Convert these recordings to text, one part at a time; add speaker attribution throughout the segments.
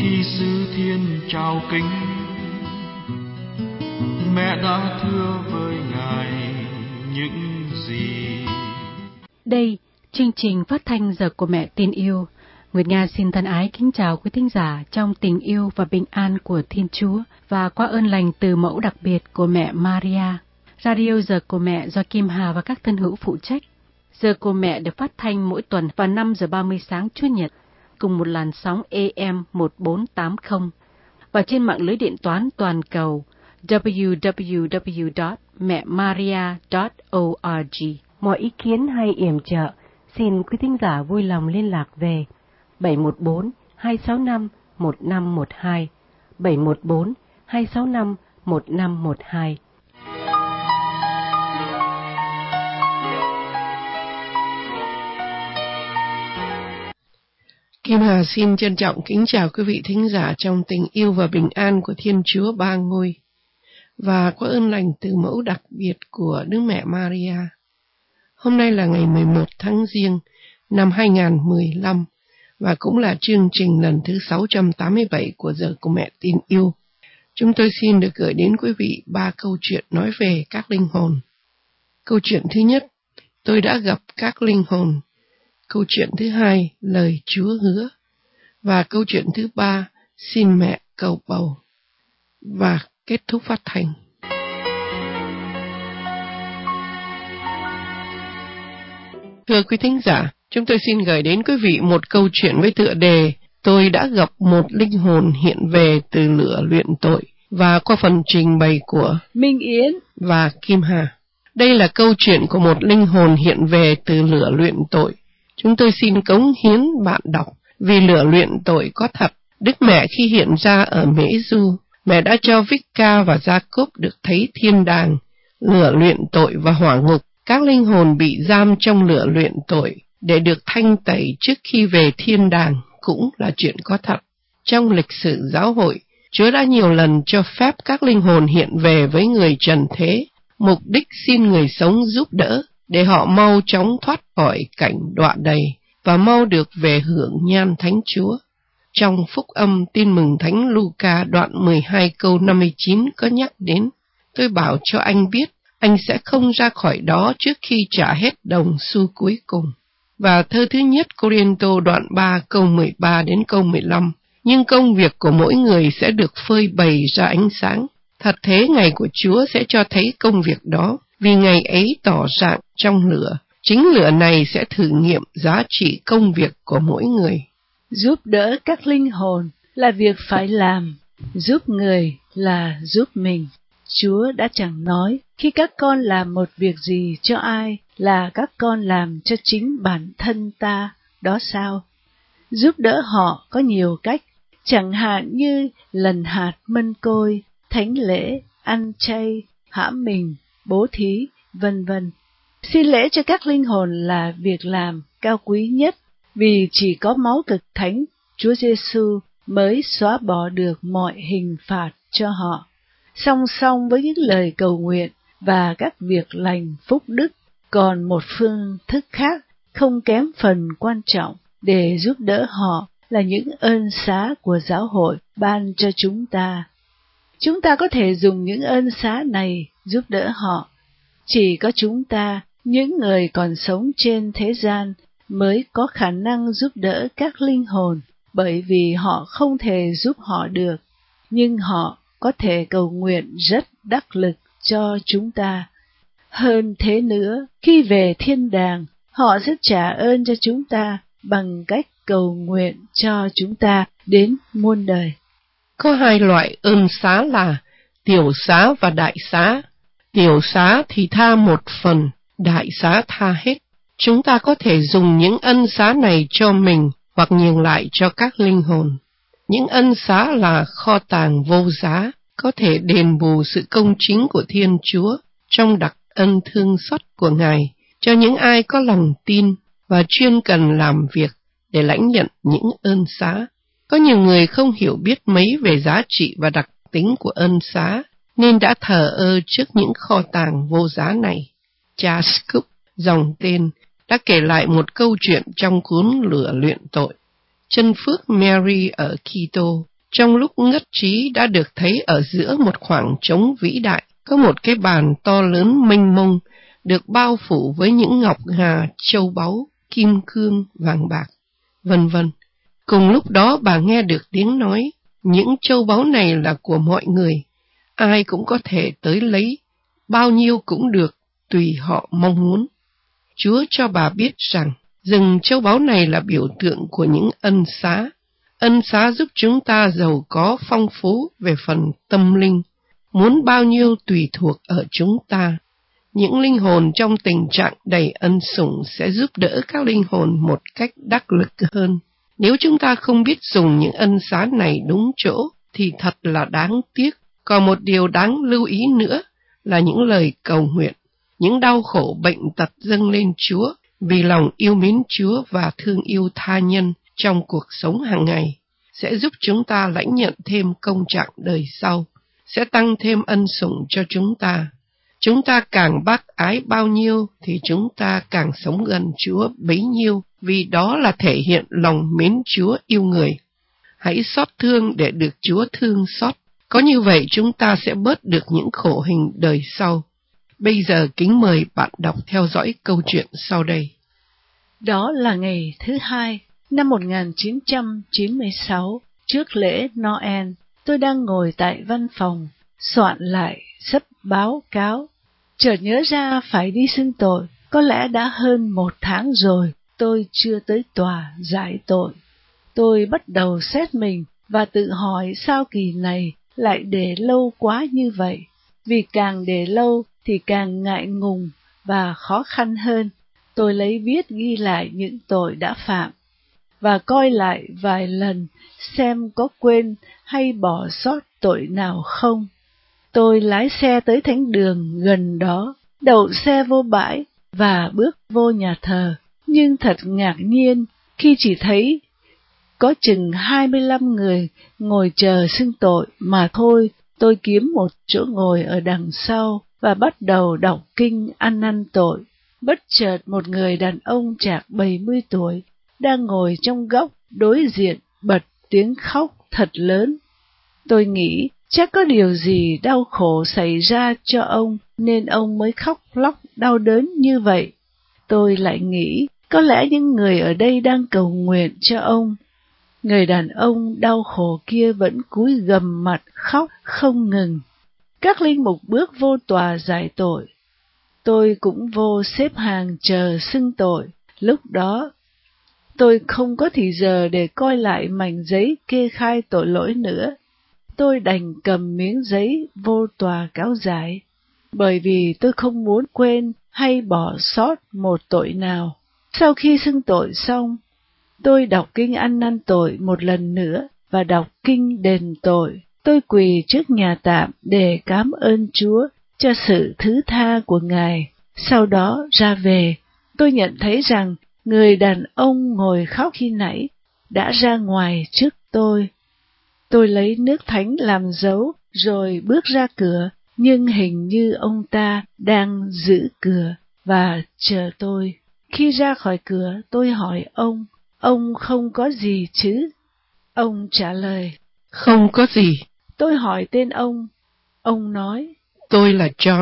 Speaker 1: Giêsu Thiên trao kính, mẹ đã thưa với Ngài những gì.
Speaker 2: Đây, chương trình phát thanh Giờ của Mẹ Tin Yêu. Nguyệt Nga xin thân ái kính chào quý thính giả trong tình yêu và bình an của Thiên Chúa và qua ơn lành từ mẫu đặc biệt của mẹ Maria. Radio Giờ của Mẹ do Kim Hà và các thân hữu phụ trách. Giờ của Mẹ được phát thanh mỗi tuần vào 5 giờ 30 sáng Chủ nhật, cùng một làn sóng AM 1480 và trên mạng lưới điện toán toàn cầu www.mẹmaria.org. Mọi ý kiến hay yểm trợ, xin quý thính giả vui lòng liên lạc về 714-265-1512, 714-265-1512.
Speaker 3: Kim Hà xin trân trọng kính chào quý vị thính giả trong tình yêu và bình an của Thiên Chúa Ba Ngôi và có ơn lành từ mẫu đặc biệt của Đức Mẹ Maria. Hôm nay là ngày 11 tháng Giêng năm 2015 và cũng là chương trình lần thứ 687 của Giờ của Mẹ Tin Yêu. Chúng tôi xin được gửi đến quý vị 3 câu chuyện nói về các linh hồn. Câu chuyện thứ nhất, tôi đã gặp các linh hồn. Câu chuyện thứ hai, lời Chúa hứa. Và câu chuyện thứ ba, xin mẹ cầu bầu. Và kết thúc phát thanh. Thưa quý thính giả, chúng tôi xin gửi đến quý vị một câu chuyện với tựa đề Tôi đã gặp một linh hồn hiện về từ lửa luyện tội, và qua phần trình bày của
Speaker 4: Minh Yến
Speaker 3: và Kim Hà. Đây là câu chuyện của một linh hồn hiện về từ lửa luyện tội. Chúng tôi xin cống hiến bạn đọc vì lửa luyện tội có thật. Đức Mẹ khi hiện ra ở Mễ Du, mẹ đã cho Vicca và Jacob được thấy thiên đàng, lửa luyện tội và hỏa ngục. Các linh hồn bị giam trong lửa luyện tội để được thanh tẩy trước khi về thiên đàng cũng là chuyện có thật. Trong lịch sử giáo hội, Chúa đã nhiều lần cho phép các linh hồn hiện về với người trần thế, mục đích xin người sống giúp đỡ, để họ mau chóng thoát khỏi cảnh đọa đầy và mau được về hưởng nhan Thánh Chúa. Trong Phúc Âm Tin Mừng Thánh Luca đoạn 12 câu 59 có nhắc đến, tôi bảo cho anh biết, anh sẽ không ra khỏi đó trước khi trả hết đồng xu cuối cùng. Và thơ thứ nhất Cô-rinh-tô đoạn 3 câu 13 đến câu 15, nhưng công việc của mỗi người sẽ được phơi bày ra ánh sáng. Thật thế, ngày của Chúa sẽ cho thấy công việc đó, vì ngày ấy tỏ rạng trong lửa. Chính lửa này sẽ thử nghiệm giá trị công việc của mỗi người.
Speaker 4: Giúp đỡ các linh hồn là việc phải làm, giúp người là giúp mình. Chúa đã chẳng nói, khi các con làm một việc gì cho ai, là các con làm cho chính bản thân ta, đó sao? Giúp đỡ họ có nhiều cách, chẳng hạn như lần hạt mân côi, thánh lễ, ăn chay, hãm mình, bố thí, vân vân. Xin lễ cho các linh hồn là việc làm cao quý nhất, vì chỉ có máu cực thánh Chúa Giêsu mới xóa bỏ được mọi hình phạt cho họ. Song song với những lời cầu nguyện và các việc lành phúc đức, còn một phương thức khác không kém phần quan trọng để giúp đỡ họ là những ơn xá của giáo hội ban cho chúng ta. Chúng ta có thể dùng những ơn xá này giúp đỡ họ. Chỉ có chúng ta, những người còn sống trên thế gian, mới có khả năng giúp đỡ các linh hồn, bởi vì họ không thể giúp họ được, nhưng họ có thể cầu nguyện rất đắc lực cho chúng ta. Hơn thế nữa, khi về thiên đàng, họ sẽ trả ơn cho chúng ta bằng cách cầu nguyện cho chúng ta đến muôn đời.
Speaker 3: Có hai loại ơn xá là tiểu xá và đại xá. Tiểu xá thì tha một phần, đại xá tha hết. Chúng ta có thể dùng những ân xá này cho mình hoặc nhường lại cho các linh hồn. Những ân xá là kho tàng vô giá, có thể đền bù sự công chính của Thiên Chúa trong đặc ân thương xót của Ngài cho những ai có lòng tin và chuyên cần làm việc để lãnh nhận những ơn xá. Có nhiều người không hiểu biết mấy về giá trị và đặc tính của ơn xá, nên đã thờ ơ trước những kho tàng vô giá này. Cha Scoop, dòng tên, đã kể lại một câu chuyện trong cuốn Lửa luyện tội. Chân phước Mary ở Quito Trong lúc ngất trí đã được thấy ở giữa một khoảng trống vĩ đại, có một cái bàn to lớn mênh mông, được bao phủ với những ngọc ngà, châu báu, kim cương, vàng bạc, vân vân. Cùng lúc đó bà nghe được tiếng nói, những châu báu này là của mọi người, ai cũng có thể tới lấy, bao nhiêu cũng được, tùy họ mong muốn. Chúa cho bà biết rằng, rừng châu báu này là biểu tượng của những ân xá giúp chúng ta giàu có phong phú về phần tâm linh, muốn bao nhiêu tùy thuộc ở chúng ta. Những linh hồn trong tình trạng đầy ân sủng sẽ giúp đỡ các linh hồn một cách đắc lực hơn. Nếu chúng ta không biết dùng những ân xá này đúng chỗ, thì thật là đáng tiếc. Còn một điều đáng lưu ý nữa là những lời cầu nguyện, những đau khổ bệnh tật dâng lên Chúa vì lòng yêu mến Chúa và thương yêu tha nhân trong cuộc sống hàng ngày, sẽ giúp chúng ta lãnh nhận thêm công trạng đời sau, sẽ tăng thêm ân sủng cho chúng ta. Chúng ta càng bác ái bao nhiêu thì chúng ta càng sống gần Chúa bấy nhiêu, vì đó là thể hiện lòng mến Chúa yêu người. Hãy xót thương để được Chúa thương xót. Có như vậy chúng ta sẽ bớt được những khổ hình đời sau. Bây giờ kính mời bạn đọc theo dõi câu chuyện sau đây.
Speaker 4: Đó là ngày thứ hai, năm 1996, trước lễ Noel. Tôi đang ngồi tại văn phòng, soạn lại sắp báo cáo. Chợt nhớ ra phải đi xưng tội, có lẽ đã hơn 1 tháng rồi, tôi chưa tới tòa giải tội. Tôi bắt đầu xét mình và tự hỏi sao kỳ này lại để lâu quá như vậy. Vì càng để lâu thì càng ngại ngùng và khó khăn hơn. Tôi lấy viết ghi lại những tội đã phạm và coi lại vài lần xem có quên hay bỏ sót tội nào không. Tôi lái xe tới thánh đường gần đó, đậu xe vô bãi và bước vô nhà thờ, nhưng thật ngạc nhiên khi chỉ thấy có chừng 25 người ngồi chờ xưng tội mà thôi. Tôi kiếm một chỗ ngồi ở đằng sau và bắt đầu đọc kinh ăn năn tội. Bất chợt một người đàn ông chạc 70 tuổi đang ngồi trong góc đối diện bật tiếng khóc thật lớn. Tôi nghĩ chắc có điều gì đau khổ xảy ra cho ông nên ông mới khóc lóc đau đớn như vậy. Tôi lại nghĩ có lẽ những người ở đây đang cầu nguyện cho ông. Người đàn ông đau khổ kia vẫn cúi gằm mặt khóc không ngừng. Các linh mục bước vô tòa giải tội. Tôi cũng vô xếp hàng chờ xưng tội. Lúc đó, tôi không có thì giờ để coi lại mảnh giấy kê khai tội lỗi nữa. Tôi đành cầm miếng giấy vô tòa cáo giải, bởi vì tôi không muốn quên hay bỏ sót một tội nào. Sau khi xưng tội xong, tôi đọc kinh ăn năn tội một lần nữa và đọc kinh đền tội. Tôi quỳ trước nhà tạm để cảm ơn Chúa cho sự thứ tha của Ngài. Sau đó ra về, tôi nhận thấy rằng người đàn ông ngồi khóc khi nãy đã ra ngoài trước tôi. Tôi lấy nước thánh làm dấu rồi bước ra cửa, nhưng hình như ông ta đang giữ cửa và chờ tôi. Khi ra khỏi cửa, tôi hỏi ông không có gì chứ? Ông trả lời,
Speaker 3: Không có gì.
Speaker 4: Tôi hỏi tên ông nói,
Speaker 3: Tôi là John.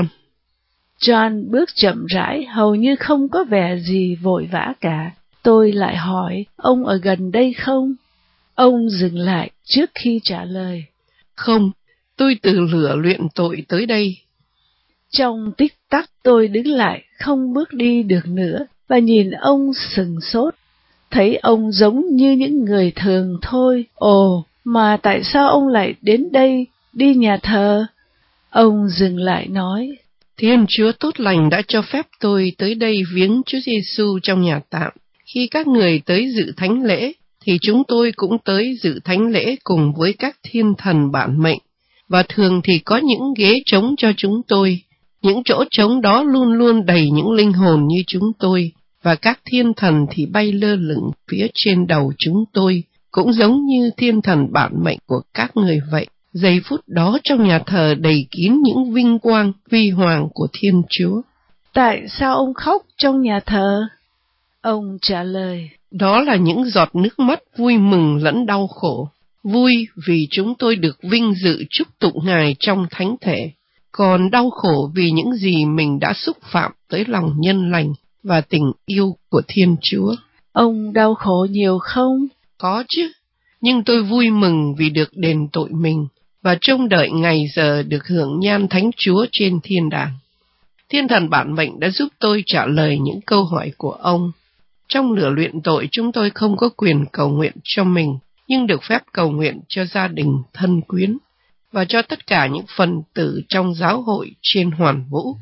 Speaker 4: John bước chậm rãi, hầu như không có vẻ gì vội vã cả. Tôi lại hỏi, ông ở gần đây không? Ông dừng lại trước khi trả lời.
Speaker 3: Không, tôi từ lửa luyện tội tới đây.
Speaker 4: Trong tích tắc tôi đứng lại, không bước đi được nữa, và nhìn ông sừng sốt. Thấy ông giống như những người thường thôi. Ồ, mà tại sao ông lại đến đây, đi nhà thờ? Ông dừng lại nói,
Speaker 3: Thiên Chúa tốt lành đã cho phép tôi tới đây viếng Chúa Giêsu trong nhà tạm. Khi các người tới dự thánh lễ, thì chúng tôi cũng tới dự thánh lễ cùng với các thiên thần bản mệnh, và thường thì có những ghế trống cho chúng tôi. Những chỗ trống đó luôn luôn đầy những linh hồn như chúng tôi, và các thiên thần thì bay lơ lửng phía trên đầu chúng tôi, cũng giống như thiên thần bản mệnh của các người vậy. Giây phút đó trong nhà thờ đầy kín những vinh quang, huy hoàng của Thiên Chúa.
Speaker 4: Tại sao ông khóc trong nhà thờ? Ông trả lời,
Speaker 3: Đó là những giọt nước mắt vui mừng lẫn đau khổ. vui vì chúng tôi được vinh dự chúc tụng Ngài trong thánh thể, còn đau khổ vì những gì mình đã xúc phạm tới lòng nhân lành và tình yêu của Thiên Chúa.
Speaker 4: Ông đau khổ nhiều không?
Speaker 3: Có chứ, nhưng tôi vui mừng vì được đền tội mình và trông đợi ngày giờ được hưởng nhan Thánh Chúa trên thiên đàng. Thiên thần bản mệnh đã giúp tôi trả lời những câu hỏi của ông. Trong lửa luyện tội, chúng tôi không có quyền cầu nguyện cho mình, nhưng được phép cầu nguyện cho gia đình thân quyến và cho tất cả những phần tử trong giáo hội trên hoàn vũ.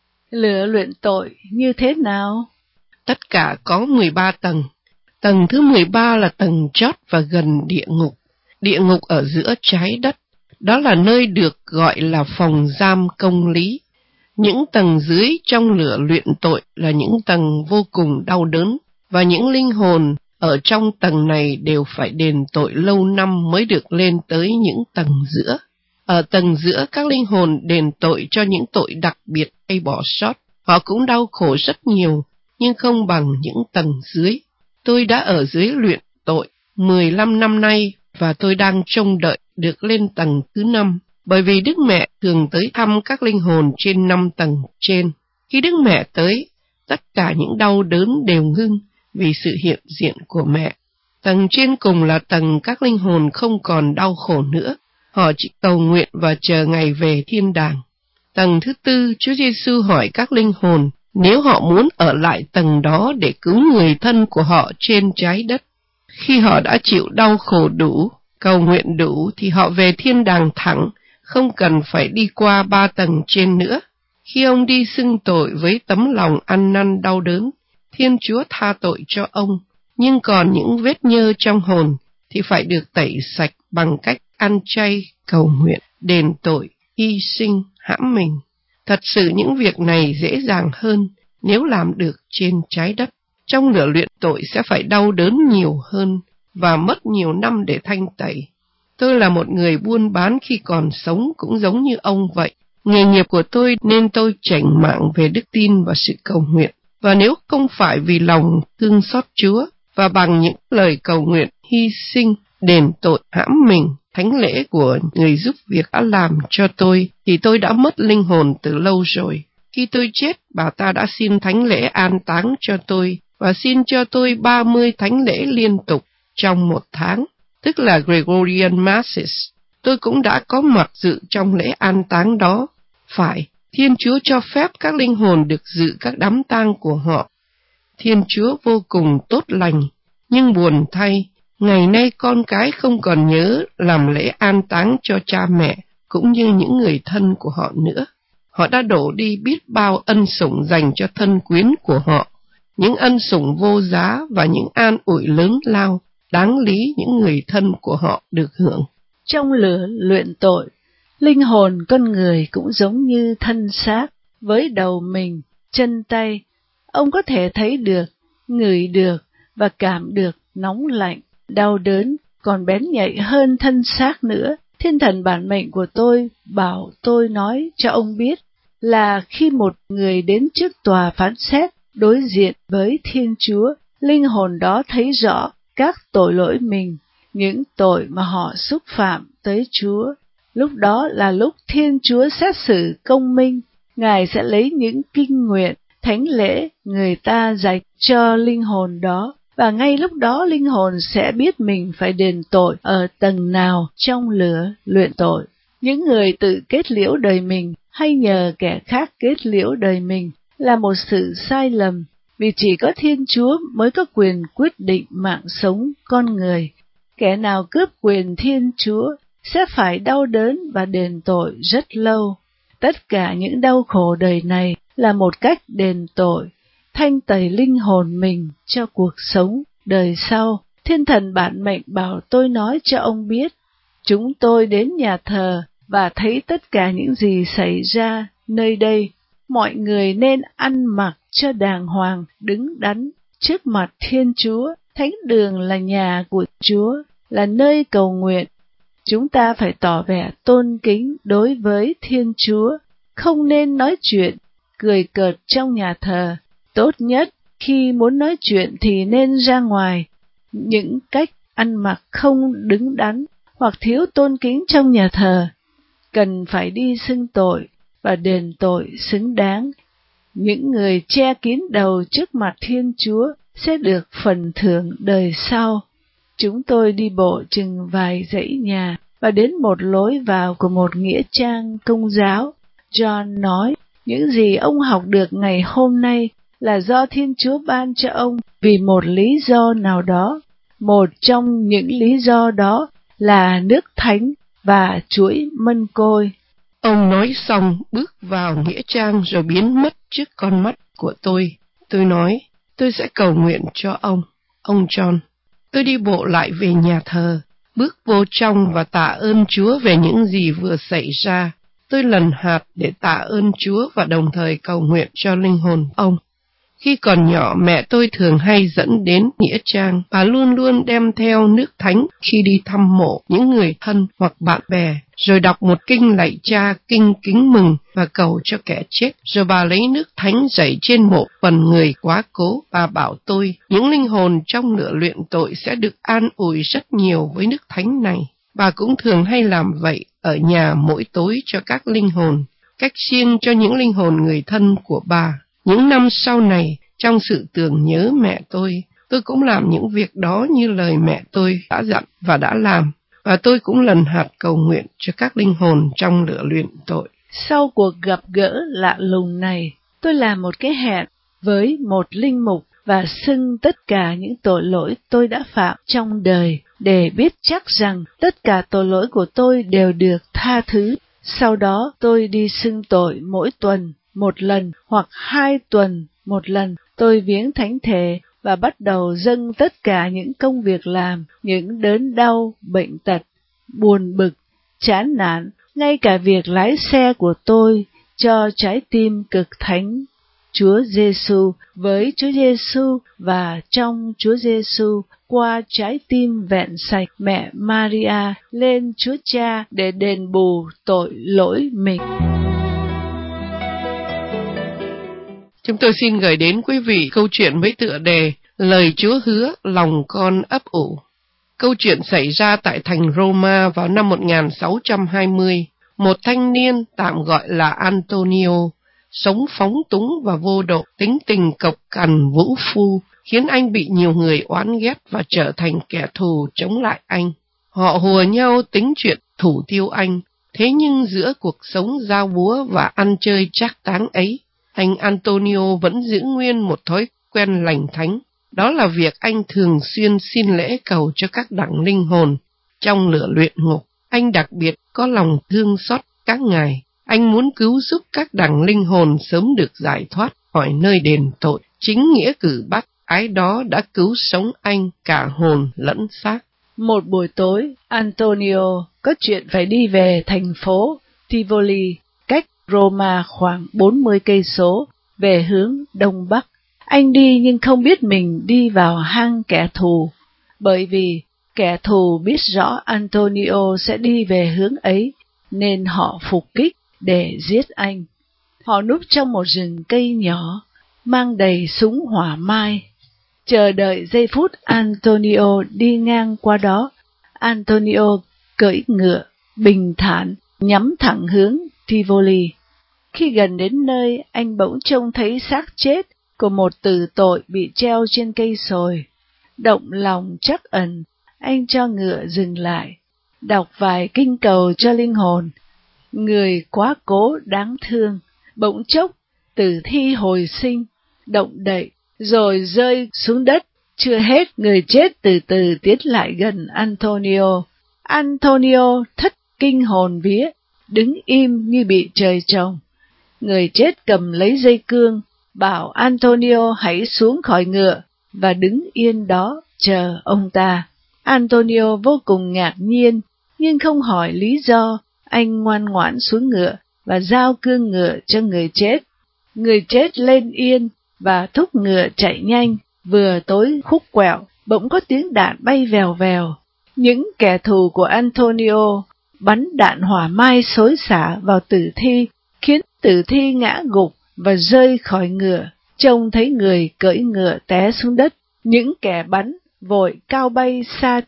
Speaker 4: Lửa luyện tội như thế nào?
Speaker 3: Tất cả có 13 tầng. Tầng thứ 13 là tầng chót và gần địa ngục. Địa ngục ở giữa trái đất. Đó là nơi được gọi là phòng giam công lý. Những tầng dưới trong lửa luyện tội là những tầng vô cùng đau đớn, và những linh hồn ở trong tầng này đều phải đền tội lâu năm mới được lên tới những tầng giữa. Ở tầng giữa, các linh hồn đền tội cho những tội đặc biệt hay bỏ sót. Họ cũng đau khổ rất nhiều, nhưng không bằng những tầng dưới. Tôi đã ở dưới luyện tội 15 năm nay, và tôi đang trông đợi được lên tầng thứ 5, bởi vì Đức Mẹ thường tới thăm các linh hồn trên 5 tầng trên. Khi Đức Mẹ tới, tất cả những đau đớn đều ngưng vì sự hiện diện của Mẹ. Tầng trên cùng là tầng các linh hồn không còn đau khổ nữa. Họ chỉ cầu nguyện và chờ ngày về thiên đàng. Tầng thứ 4, Chúa Giêsu hỏi các linh hồn nếu họ muốn ở lại tầng đó để cứu người thân của họ trên trái đất. Khi họ đã chịu đau khổ đủ, cầu nguyện đủ, thì họ về thiên đàng thẳng, không cần phải đi qua 3 tầng trên nữa. Khi ông đi xưng tội với tấm lòng ăn năn đau đớn, Thiên Chúa tha tội cho ông, nhưng còn những vết nhơ trong hồn thì phải được tẩy sạch bằng cách ăn chay, cầu nguyện, đền tội, hy sinh, hãm mình. Thật sự những việc này dễ dàng hơn nếu làm được trên trái đất. Trong lửa luyện tội sẽ phải đau đớn nhiều hơn và mất nhiều năm để thanh tẩy. Tôi là một người buôn bán khi còn sống cũng giống như ông vậy. Nghề nghiệp của tôi nên tôi chảnh mạng về đức tin và sự cầu nguyện. Và nếu không phải vì lòng thương xót Chúa và bằng những lời cầu nguyện, hy sinh, đền tội, hãm mình, thánh lễ của người giúp việc đã làm cho tôi, thì tôi đã mất linh hồn từ lâu rồi. Khi tôi chết, bà ta đã xin thánh lễ an táng cho tôi và xin cho tôi 30 thánh lễ liên tục trong 1 tháng, tức là Gregorian Masses. Tôi cũng đã có mặt dự trong lễ an táng đó. Phải, Thiên Chúa cho phép các linh hồn được dự các đám tang của họ. Thiên Chúa vô cùng tốt lành, nhưng buồn thay, ngày nay con cái không còn nhớ làm lễ an táng cho cha mẹ, cũng như những người thân của họ nữa. Họ đã đổ đi biết bao ân sủng dành cho thân quyến của họ, những ân sủng vô giá và những an ủi lớn lao, đáng lý những người thân của họ được hưởng.
Speaker 4: Trong lửa luyện tội, linh hồn con người cũng giống như thân xác, với đầu mình, chân tay. Ông có thể thấy được, ngửi được và cảm được nóng lạnh, đau đớn, còn bén nhạy hơn thân xác nữa. Thiên thần bản mệnh của tôi bảo tôi nói cho ông biết là khi một người đến trước tòa phán xét đối diện với Thiên Chúa, linh hồn đó thấy rõ các tội lỗi mình, những tội mà họ xúc phạm tới Chúa. Lúc đó là lúc Thiên Chúa xét xử công minh. Ngài sẽ lấy những kinh nguyện, thánh lễ người ta dạy cho linh hồn đó, và ngay lúc đó linh hồn sẽ biết mình phải đền tội ở tầng nào trong lửa luyện tội. Những người tự kết liễu đời mình hay nhờ kẻ khác kết liễu đời mình là một sự sai lầm, vì chỉ có Thiên Chúa mới có quyền quyết định mạng sống con người. Kẻ nào cướp quyền Thiên Chúa sẽ phải đau đớn và đền tội rất lâu. Tất cả những đau khổ đời này là một cách đền tội, thanh tẩy linh hồn mình cho cuộc sống đời sau. Thiên thần bản mệnh bảo tôi nói cho ông biết. Chúng tôi đến nhà thờ và thấy tất cả những gì xảy ra nơi đây. Mọi người nên ăn mặc cho đàng hoàng, đứng đắn trước mặt Thiên Chúa. Thánh đường là nhà của Chúa, là nơi cầu nguyện. Chúng ta phải tỏ vẻ tôn kính đối với Thiên Chúa, không nên nói chuyện, cười cợt trong nhà thờ. Tốt nhất, khi muốn nói chuyện thì nên ra ngoài. Những cách ăn mặc không đứng đắn hoặc thiếu tôn kính trong nhà thờ, cần phải đi xưng tội và đền tội xứng đáng. Những người che kín đầu trước mặt Thiên Chúa sẽ được phần thưởng đời sau. Chúng tôi đi bộ chừng vài dãy nhà và đến một lối vào của một nghĩa trang Công giáo. John nói, những gì ông học được ngày hôm nay là do Thiên Chúa ban cho ông vì một lý do nào đó. Một trong những lý do đó là nước thánh và chuỗi mân côi.
Speaker 3: Ông nói xong bước vào nghĩa trang rồi biến mất trước con mắt của tôi. Tôi nói, tôi sẽ cầu nguyện cho ông John. Tôi đi bộ lại về nhà thờ, bước vô trong và tạ ơn Chúa về những gì vừa xảy ra. Tôi lần hạt để tạ ơn Chúa và đồng thời cầu nguyện cho linh hồn ông. Khi còn nhỏ, mẹ tôi thường hay dẫn đến nghĩa trang. Bà luôn luôn đem theo nước thánh khi đi thăm mộ những người thân hoặc bạn bè, rồi đọc một kinh lạy Cha, kinh kính mừng và cầu cho kẻ chết. Rồi bà lấy nước thánh rảy trên mộ phần người quá cố. Bà bảo tôi, những linh hồn trong lửa luyện tội sẽ được an ủi rất nhiều với nước thánh này. Bà cũng thường hay làm vậy ở nhà mỗi tối cho các linh hồn, cách riêng cho những linh hồn người thân của bà. Những năm sau này, trong sự tưởng nhớ mẹ tôi cũng làm những việc đó như lời mẹ tôi đã dặn và đã làm, và tôi cũng lần hạt cầu nguyện cho các linh hồn trong lửa luyện tội.
Speaker 4: Sau cuộc gặp gỡ lạ lùng này, tôi làm một cái hẹn với một linh mục và xưng tất cả những tội lỗi tôi đã phạm trong đời, để biết chắc rằng tất cả tội lỗi của tôi đều được tha thứ. Sau đó tôi đi xưng tội mỗi tuần một lần hoặc 2 tuần một lần. Tôi viếng thánh thể và bắt đầu dâng tất cả những công việc làm, những đớn đau, bệnh tật, buồn bực, chán nản, ngay cả việc lái xe của tôi cho trái tim cực thánh Chúa Giêsu, với Chúa Giêsu và trong Chúa Giêsu, qua trái tim vẹn sạch mẹ Maria lên Chúa Cha để đền bù tội lỗi mình.
Speaker 3: Chúng tôi xin gửi đến quý vị câu chuyện với tựa đề Lời Chúa hứa lòng con ấp ủ. Câu chuyện xảy ra tại thành Roma vào năm 1620. Một thanh niên tạm gọi là Antonio, sống phóng túng và vô độ, tính tình cộc cằn vũ phu, khiến anh bị nhiều người oán ghét và trở thành kẻ thù chống lại anh. Họ hùa nhau tính chuyện thủ tiêu anh. Thế nhưng giữa cuộc sống giao búa và ăn chơi trác táng ấy, anh Antonio vẫn giữ nguyên một thói quen lành thánh. Đó là việc anh thường xuyên xin lễ cầu cho các đẳng linh hồn trong lửa luyện ngục. Anh đặc biệt có lòng thương xót các ngài. Anh muốn cứu giúp các đẳng linh hồn sớm được giải thoát khỏi nơi đền tội. Chính nghĩa cử bác ái đó đã cứu sống anh cả hồn lẫn xác.
Speaker 4: Một buổi tối, Antonio có chuyện phải đi về thành phố Tivoli, cách Roma khoảng 40 cây số về hướng đông bắc. Anh đi nhưng không biết mình đi vào hang kẻ thù, bởi vì kẻ thù biết rõ Antonio sẽ đi về hướng ấy, nên họ phục kích để giết anh. Họ núp trong một rừng cây nhỏ, mang đầy súng hỏa mai, chờ đợi giây phút Antonio đi ngang qua đó. Antonio cưỡi ngựa, bình thản, nhắm thẳng hướng Tivoli. Khi gần đến nơi, anh bỗng trông thấy xác chết của một tử tội bị treo trên cây sồi. Động lòng trắc ẩn, anh cho ngựa dừng lại, đọc vài kinh cầu cho linh hồn. Người quá cố đáng thương, bỗng chốc tử thi hồi sinh, động đậy, rồi rơi xuống đất. Chưa hết, người chết từ từ tiến lại gần Antonio. Antonio thất kinh hồn vía, đứng im như bị trời trồng. Người chết cầm lấy dây cương, bảo Antonio hãy xuống khỏi ngựa và đứng yên đó chờ ông ta. Antonio vô cùng ngạc nhiên, nhưng không hỏi lý do. Anh ngoan ngoãn xuống ngựa và giao cương ngựa cho người chết. Người chết lên yên và thúc ngựa chạy nhanh. Vừa tới khúc quẹo, bỗng có tiếng đạn bay vèo vèo. Những kẻ thù của Antonio bắn đạn hỏa mai xối xả vào tử thi, khiến tử thi ngã gục và rơi khỏi ngựa. Trông thấy người cưỡi ngựa té xuống đất, những kẻ bắn vội cao bay xa chạy.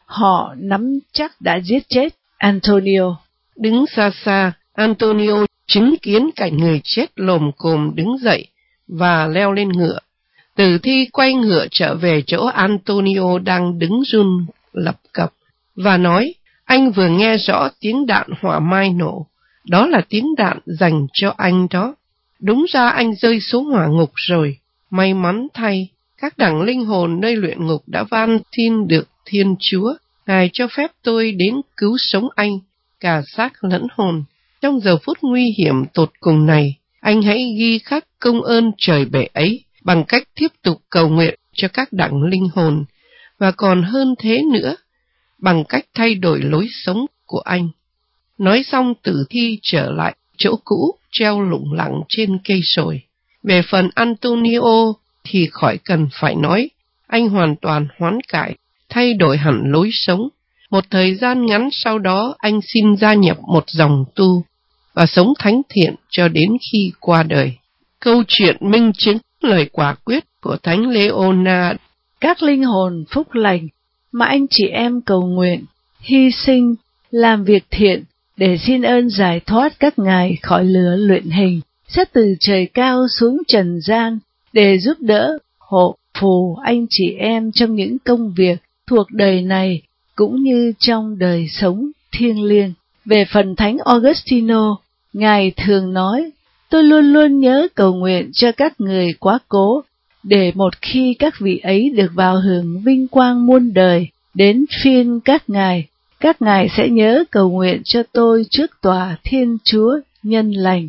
Speaker 4: họ nắm chắc đã giết chết Antonio.
Speaker 3: Đứng xa xa, Antonio chứng kiến cảnh người chết lồm cồm đứng dậy và leo lên ngựa. Tử thi quay ngựa trở về chỗ Antonio đang đứng run lập cập và nói, anh vừa nghe rõ tiếng đạn hỏa mai nổ, đó là tiếng đạn dành cho anh đó. Đúng ra anh rơi xuống hỏa ngục rồi. May mắn thay, các đẳng linh hồn nơi luyện ngục đã van xin được Thiên Chúa, Ngài cho phép tôi đến cứu sống anh, cả xác lẫn hồn. Trong giờ phút nguy hiểm tột cùng này, anh hãy ghi khắc công ơn trời bể ấy bằng cách tiếp tục cầu nguyện cho các đẳng linh hồn, và còn hơn thế nữa, bằng cách thay đổi lối sống của anh. Nói xong, tử thi trở lại chỗ cũ, treo lủng lẳng trên cây sồi. Về phần Antonio thì khỏi cần phải nói, anh hoàn toàn hoán cải, thay đổi hẳn lối sống. Một thời gian ngắn sau đó, anh xin gia nhập một dòng tu và sống thánh thiện cho đến khi qua đời. Câu chuyện minh chứng lời quả quyết của Thánh Leona.
Speaker 4: Các linh hồn phúc lành mà anh chị em cầu nguyện, hy sinh, làm việc thiện để xin ơn giải thoát các ngài khỏi lửa luyện hình, sẽ từ trời cao xuống trần gian để giúp đỡ, hộ phù anh chị em trong những công việc thuộc đời này cũng như trong đời sống thiêng liêng. Về phần Thánh Augustino, ngài thường nói, tôi luôn luôn nhớ cầu nguyện cho các người quá cố, để một khi các vị ấy được vào hưởng vinh quang muôn đời, đến phiên các ngài sẽ nhớ cầu nguyện cho tôi trước tòa Thiên Chúa nhân lành.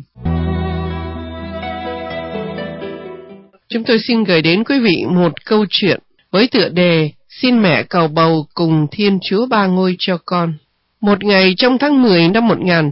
Speaker 3: Chúng tôi xin gửi đến quý vị một câu chuyện với tựa đề Xin mẹ cầu bầu cùng Thiên Chúa Ba Ngôi cho con. Một ngày trong tháng 10 năm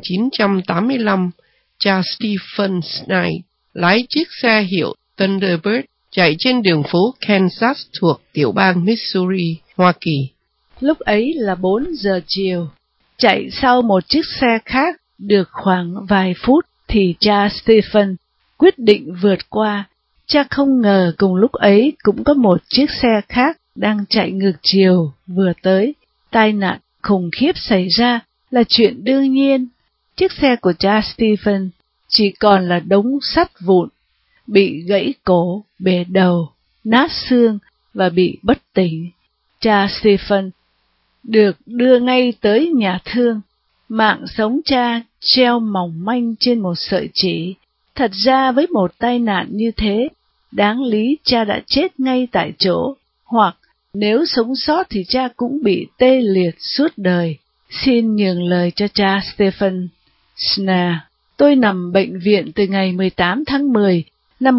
Speaker 3: 1985, cha Stephen Knight lái chiếc xe hiệu Thunderbird chạy trên đường phố Kansas thuộc tiểu bang Missouri, Hoa Kỳ.
Speaker 4: Lúc ấy là 4 giờ chiều. Chạy sau một chiếc xe khác được khoảng vài phút thì cha Stephen quyết định vượt qua. Cha không ngờ cùng lúc ấy cũng có một chiếc xe khác đang chạy ngược chiều vừa tới. Tai nạn khủng khiếp xảy ra là chuyện đương nhiên. Chiếc xe của cha Stephen chỉ còn là đống sắt vụn, bị gãy cổ, bể đầu, nát xương và bị bất tỉnh. Cha Stephen được đưa ngay tới nhà thương. Mạng sống cha treo mỏng manh trên một sợi chỉ. Thật ra với một tai nạn như thế, đáng lý cha đã chết ngay tại chỗ, hoặc nếu sống sót thì cha cũng bị tê liệt suốt đời. Xin nhường lời cho cha Stephen Knight. Tôi nằm bệnh viện từ ngày 18 tháng 10 năm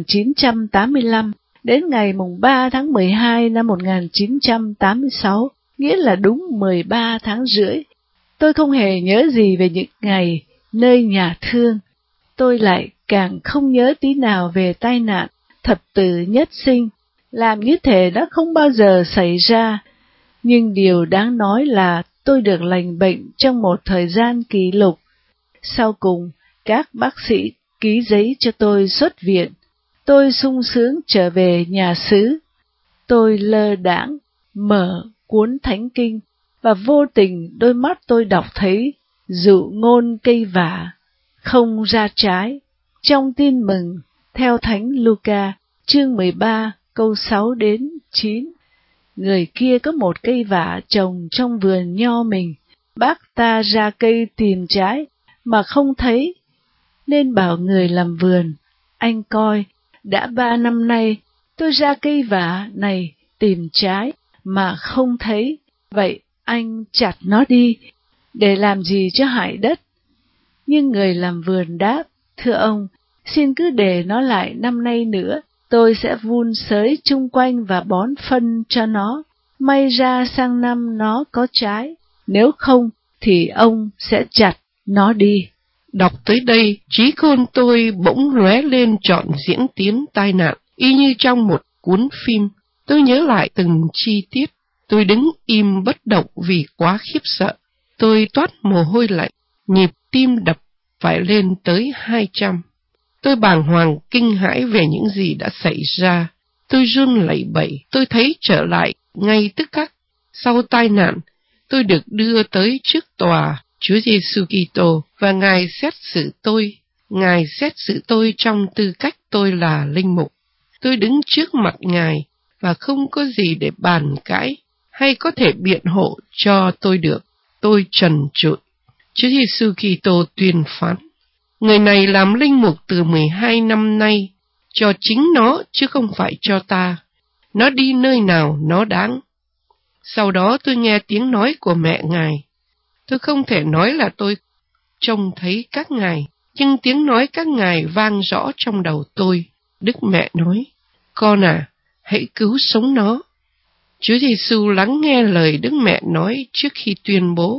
Speaker 4: 1985 đến ngày 3 tháng 12 năm 1986, nghĩa là đúng 13 tháng rưỡi. Tôi không hề nhớ gì về những ngày nơi nhà thương. Tôi lại càng không nhớ tí nào về tai nạn thập tử nhất sinh, làm như thể đã không bao giờ xảy ra. Nhưng điều đáng nói là tôi được lành bệnh trong một thời gian kỷ lục. Sau cùng, các bác sĩ ký giấy cho tôi xuất viện. Tôi sung sướng trở về nhà xứ. Tôi lơ đãng mở cuốn thánh kinh và vô tình đôi mắt tôi đọc thấy dụ ngôn cây vả không ra trái trong tin mừng theo Thánh Luca chương 13 câu 6 đến 9. Người kia có một cây vả trồng trong vườn nho mình, bác ta ra cây tìm trái mà không thấy, nên bảo người làm vườn, anh coi, đã 3 năm nay tôi ra cây vả này tìm trái mà không thấy, vậy anh chặt nó đi, để làm gì cho hại đất. Nhưng người làm vườn đáp, thưa ông, xin cứ để nó lại năm nay nữa, tôi sẽ vun xới chung quanh và bón phân cho nó, may ra sang năm nó có trái, nếu không thì ông sẽ chặt nó đi.
Speaker 3: Đọc tới đây, trí khôn tôi bỗng lóe lên trọn diễn tiến tai nạn, y như trong một cuốn phim. Tôi nhớ lại từng chi tiết. Tôi đứng im bất động vì quá khiếp sợ. Tôi toát mồ hôi lạnh, nhịp tim đập phải lên tới 200. Tôi bàng hoàng kinh hãi về những gì đã xảy ra. Tôi run lẩy bẩy, tôi thấy trở lại ngay tức khắc. Sau tai nạn, tôi được đưa tới trước tòa Chúa Giêsu Kitô và Ngài xét xử tôi. Ngài xét xử tôi trong tư cách tôi là linh mục. Tôi đứng trước mặt Ngài và không có gì để bàn cãi hay có thể biện hộ cho tôi được. Tôi trần trụi. Chúa Giêsu Kitô tuyên phán: người này làm linh mục từ 12 năm nay, cho chính nó chứ không phải cho ta. Nó đi nơi nào nó đáng. Sau đó tôi nghe tiếng nói của mẹ Ngài. Tôi không thể nói là tôi trông thấy các ngài, nhưng tiếng nói các ngài vang rõ trong đầu tôi. Đức mẹ nói: con à, hãy cứu sống nó. Chúa Giêsu lắng nghe lời Đức mẹ nói trước khi tuyên bố: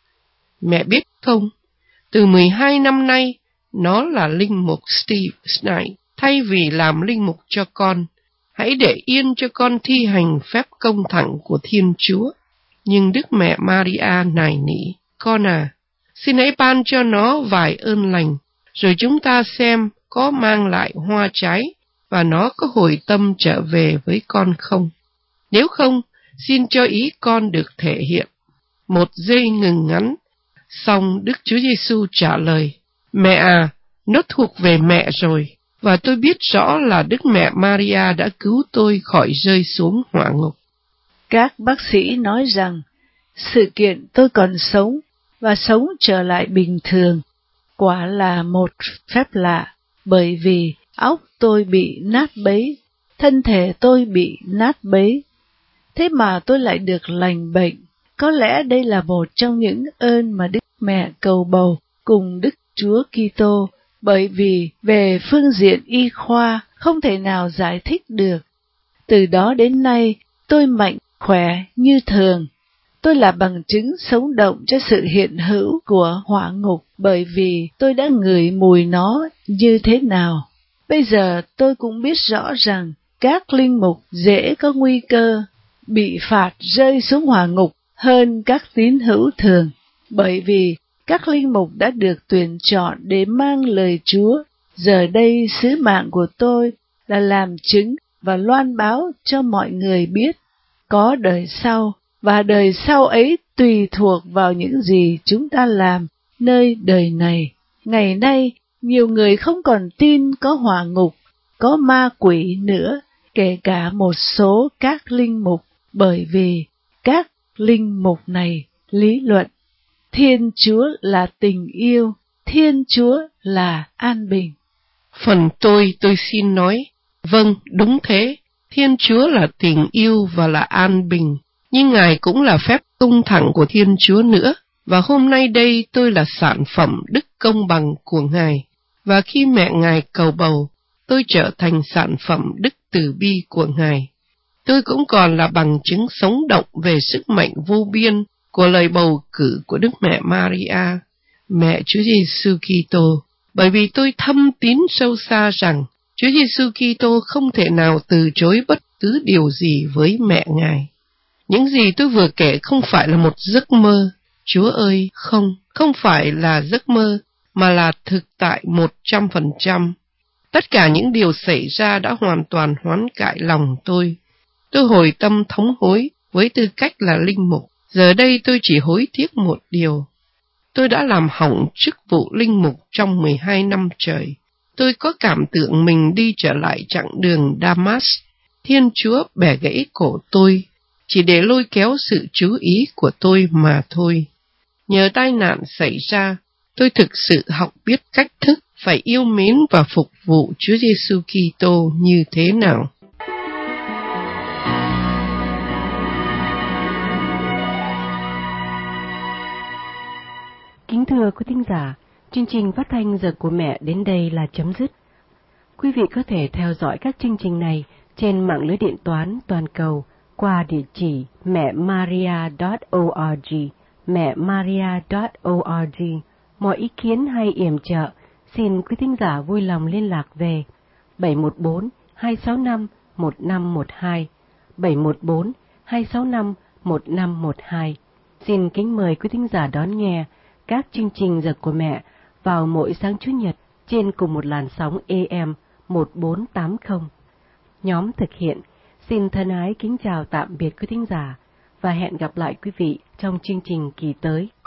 Speaker 3: mẹ biết không, từ 12 năm nay, nó là linh mục Steve Knight. Thay vì làm linh mục cho con, hãy để yên cho con thi hành phép công thẳng của Thiên Chúa. Nhưng Đức mẹ Maria nài nỉ: con à, xin hãy ban cho nó vài ơn lành, rồi chúng ta xem có mang lại hoa trái và nó có hồi tâm trở về với con không. Nếu không, xin cho ý con được thể hiện. Một giây ngừng ngắn, xong Đức Chúa Giêsu trả lời: mẹ à, nó thuộc về mẹ rồi. Và tôi biết rõ là Đức mẹ Maria đã cứu tôi khỏi rơi xuống hỏa ngục.
Speaker 4: Các bác sĩ nói rằng sự kiện tôi còn sống và sống trở lại bình thường quả là một phép lạ, bởi vì óc tôi bị nát bấy, thân thể tôi bị nát bấy. Thế mà tôi lại được lành bệnh. Có lẽ đây là một trong những ơn mà Đức Mẹ cầu bầu cùng Đức Chúa Kitô, bởi vì về phương diện y khoa không thể nào giải thích được. Từ đó đến nay, tôi mạnh khỏe như thường. Tôi là bằng chứng sống động cho sự hiện hữu của hỏa ngục, bởi vì tôi đã ngửi mùi nó như thế nào. Bây giờ tôi cũng biết rõ rằng các linh mục dễ có nguy cơ bị phạt rơi xuống hỏa ngục hơn các tín hữu thường, bởi vì các linh mục đã được tuyển chọn để mang lời Chúa. Giờ đây sứ mạng của tôi là làm chứng và loan báo cho mọi người biết có đời sau, và đời sau ấy tùy thuộc vào những gì chúng ta làm nơi đời này. Ngày nay, nhiều người không còn tin có hỏa ngục, có ma quỷ nữa, kể cả một số các linh mục, bởi vì các linh mục này lý luận Thiên Chúa là tình yêu, Thiên Chúa là an bình.
Speaker 3: Phần tôi xin nói, vâng, đúng thế, Thiên Chúa là tình yêu và là an bình, nhưng Ngài cũng là phép công thẳng của Thiên Chúa nữa, và hôm nay đây tôi là sản phẩm đức công bằng của Ngài, và khi mẹ Ngài cầu bầu, tôi trở thành sản phẩm đức từ bi của Ngài. Tôi cũng còn là bằng chứng sống động về sức mạnh vô biên của lời bầu cử của Đức mẹ Maria, mẹ Chúa Giêsu Kitô, bởi vì tôi thâm tín sâu xa rằng Chúa Giêsu Kitô không thể nào từ chối bất cứ điều gì với mẹ Ngài. Những gì tôi vừa kể không phải là một giấc mơ. Chúa ơi, không phải là giấc mơ, mà là thực tại 100%. Tất cả những điều xảy ra đã hoàn toàn hoán cải lòng tôi. Tôi hồi tâm thống hối với tư cách là linh mục. Giờ đây tôi chỉ hối tiếc một điều. Tôi đã làm hỏng chức vụ linh mục trong 12 năm trời. Tôi có cảm tưởng mình đi trở lại chặng đường Damas. Thiên Chúa bẻ gãy cổ tôi, chỉ để lôi kéo sự chú ý của tôi mà thôi. Nhờ tai nạn xảy ra, tôi thực sự học biết cách thức phải yêu mến và phục vụ Chúa Giêsu Kitô như thế nào.
Speaker 2: Kính thưa quý thính giả, chương trình phát thanh Giờ của Mẹ đến đây là chấm dứt. Quý vị có thể theo dõi các chương trình này trên mạng lưới điện toán toàn cầu qua địa chỉ mẹmaria.org, mẹmaria.org. Mọi ý kiến hay yểm trợ, xin quý thính giả vui lòng liên lạc về 714-265-1512, 714-265-1512. Xin kính mời quý thính giả đón nghe các chương trình Giờ của Mẹ vào mỗi sáng Chủ nhật trên cùng một làn sóng AM 1480. Nhóm thực hiện xin thân ái kính chào tạm biệt quý thính giả và hẹn gặp lại quý vị trong chương trình kỳ tới.